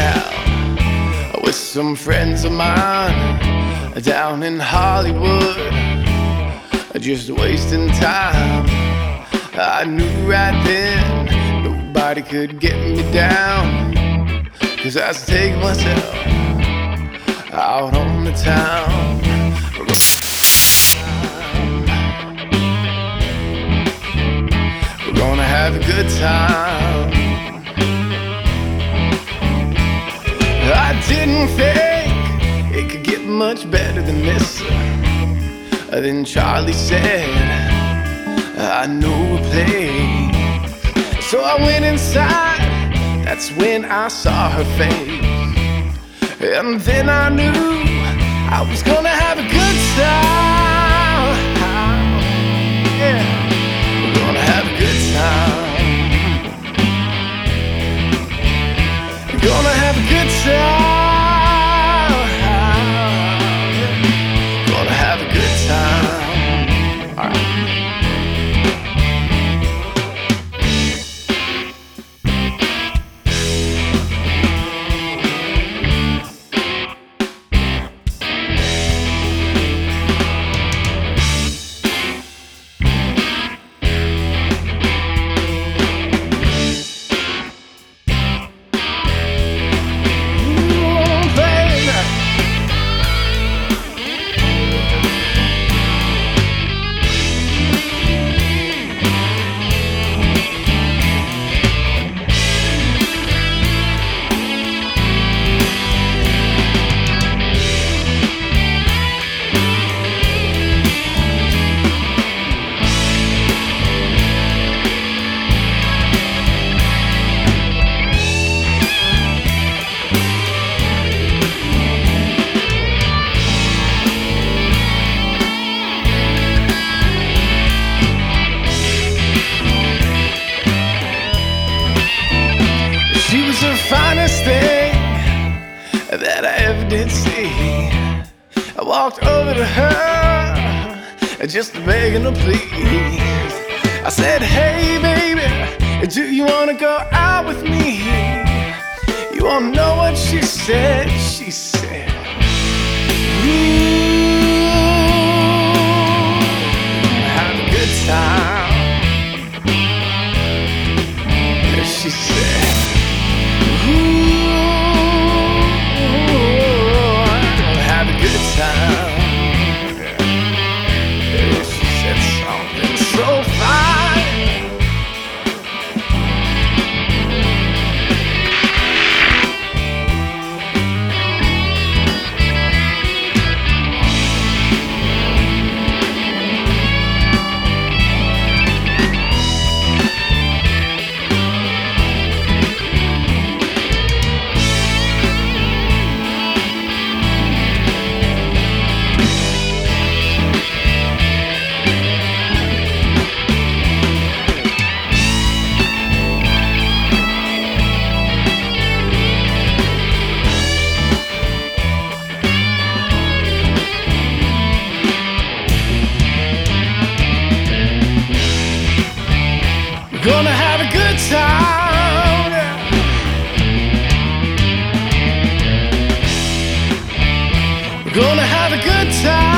out with some friends of mine down in Hollywood, just wasting time. I knew right then nobody could get me down, 'cause I was taking myself out on the town. We're gonna have a good time. I didn't think it could get much better than this. Then Charlie said, I know a place. So I went inside, that's when I saw her face. And then I knew I was gonna have a good time. Yeah, we're gonna have a good time. We're gonna have a good time. Gonna have a good time. All right. She was the finest thing that I ever did see. I walked over to her, just begging her please. I said, hey baby, do you wanna go out with me? You wanna know what she said? She said, ooh, have a good time. And she said, have a good time. She said something so fine. Gonna have a good time. We're gonna have a good time.